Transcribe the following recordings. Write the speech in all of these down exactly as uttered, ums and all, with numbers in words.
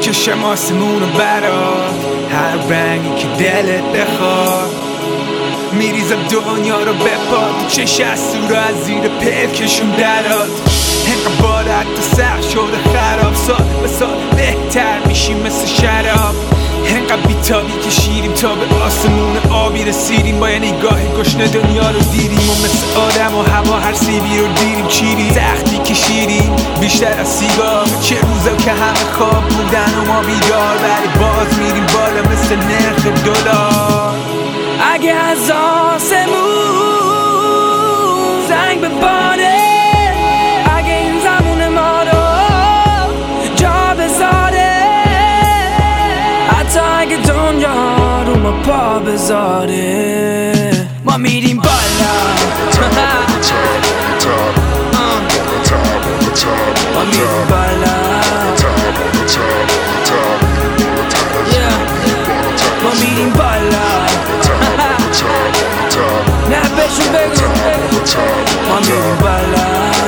میکشم آسمونو برات، هر رنگی که دلت بخواد. میریزم دنیا رو به پا، تو چش از سور از زیر پلکشون درات. انقدر بارت تو سخت شده خراب، سال به سال بهتر میشیم مثل شراب. انقدر بیتابی که شیریم تا به آسمون آبی رسیدیم، با یه نگاه گشنه دنیا رو دیدیم و مثل آدم و هوا هر سیبی رو دیدیم چیدیم. سختی کشیدیم بیشتر از سیگار، چه روزا که همه خواب بودن و ما بیدار، ولی باز میریم بالا مثل نرخ دلار. اگه از آسمون زنگ بباره، اگه این زمون ما رو جا بذاره، حتی اگه دنیا رو ما پا بذاره، ما میریم بالا. ما میریم بالا. ما میریم بالا. نه بهشون بگو ما میریم بالا.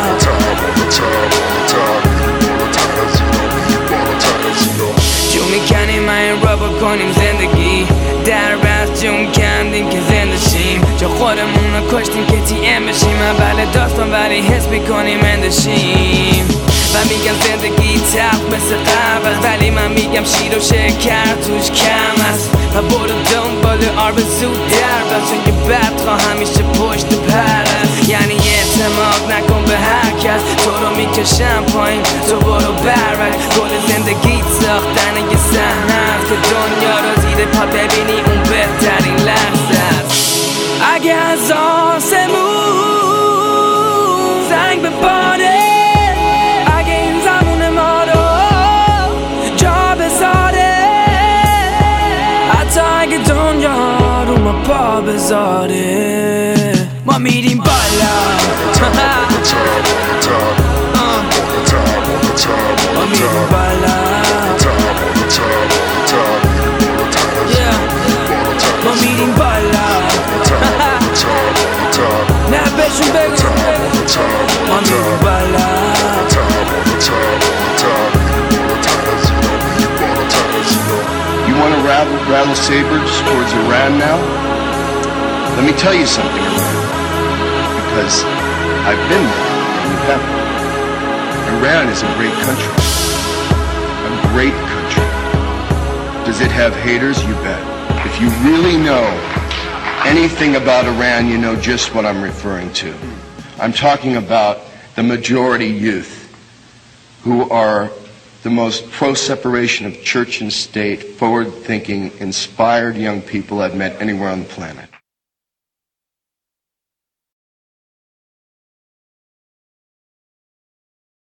جو میکنیم ما این را بکنیم زندگی، در بست جون کندیم که زنده شیم، جا خودمون رو کشتیم که تی ام بشیم. اول داستان ولی حس میکنیم اندشیم و میگم زندگی تلخ مثل قبل، ولی من میگم شیر و شکر توش کم است. و برو دنبال آرزو در بست، چون که بدخواه همیشه پشت پر است. یعنی اعتماد نکن به هر کس، تو رو میکشم پایین تو برو برک. گل زندگی ساختن یه صحنه است که دنیا رو زیر پا ببینی اون بهترین لحظه است. اگه از آسمون زنگ بباره، اگه این زمون ما رو جا بذاره، حتی اگه دنیا رو ما پا بذاره، ما میریم بالا. ما میریم بالا. ما میریم بالا. نه بهشون بگو ما میریم بالا. You want to rattle, rattle sabers towards Iran now? Let me tell you something, Iran, because I've been there and you haven't. Iran is a great country, a great country. Does it have haters? You bet. If you really know anything about Iran, you know just what I'm referring to. I'm talking about the majority youth who are the most pro-separation of church and state, forward-thinking, inspired young people I've met anywhere on the planet.